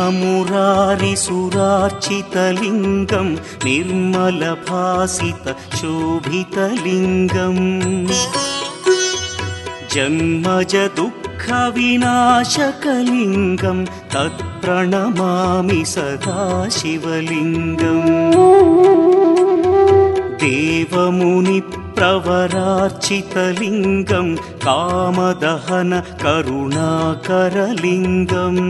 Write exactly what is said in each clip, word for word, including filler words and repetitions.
मुरारिसुरार्चितलिङ्गं निर्मलभासितशोभितलिङ्गम् जन्मज दुःखविनाशकलिङ्गं तत्प्रणमामि सदा शिवलिङ्गम् देवमुनिप्रवरार्चितलिङ्गं कामदहन करुणाकरलिङ्गम्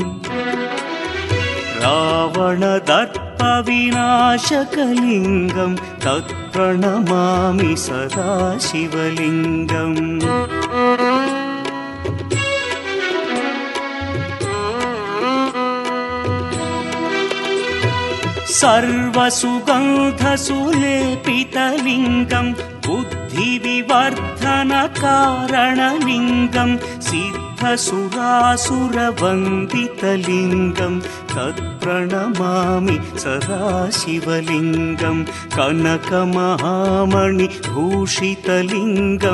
रावणदर्पविनाशकलिङ्गं तत्प्रणमामि सदा शिवलिङ्गम् सर्वसुगन्धसुलेपितलिङ्गं बुद्धिविवर्धनकारणलिङ्गं सिद्धसुरासुरवन्दितलिङ्गं तत्प्रणमामि सदा शिवलिङ्गं कनकमहामणिभूषितलिङ्गं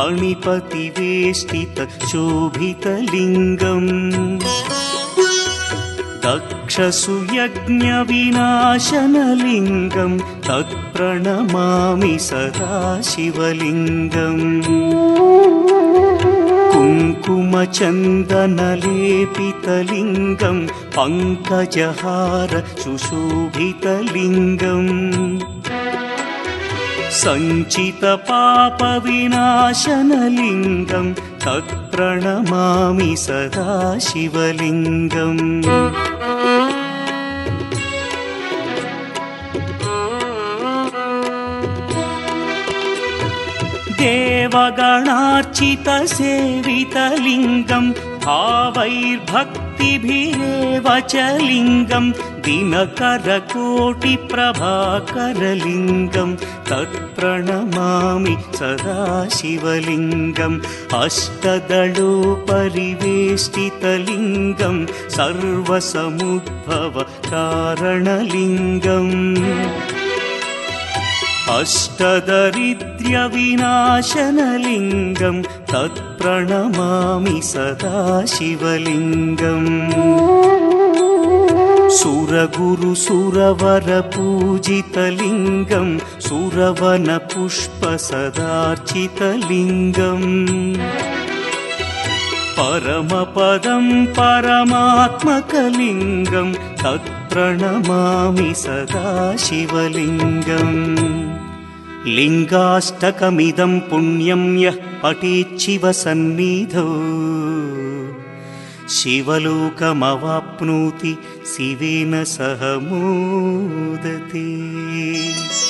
फणिपतिवेष्टितशोभितलिङ्गम् दक्षसुयज्ञविनाशनलिङ्गं तत्प्रणमामि सदा शिवलिङ्गम् कुङ्कुमचन्दनलेपितलिङ्गं पङ्कजहार सुशोभितलिङ्गम् सञ्चितपापविनाशनलिङ्गं तत्प्रणमामि सदा शिवलिङ्गम् देवगणार्चितसेवितलिङ्गं भावैर्भक्तिभिरेव च लिङ्गं दिनकरकोटिप्रभाकरलिङ्गं तत्प्रणमामि सदा शिवलिङ्गम् अष्टदलोपरिवेष्टितलिङ्गं सर्वसमुद्भवकारणलिङ्गम् अष्टदरिद्र्यविनाशनलिङ्गं तत्प्रणमामि सदा शिवलिङ्गम् सुरगुरुसुरवरपूजितलिङ्गं सुरवनपुष्पसदार्चितलिङ्गम् परमपदं परमात्मकलिङ्गं तत्प्रणमामि सदा शिवलिङ्गम् लिङ्गाष्टकमिदं पुण्यं यः पठेच्छिवसन्निधौ शिवलोकमवाप्नोति शिवेन सह मोदते।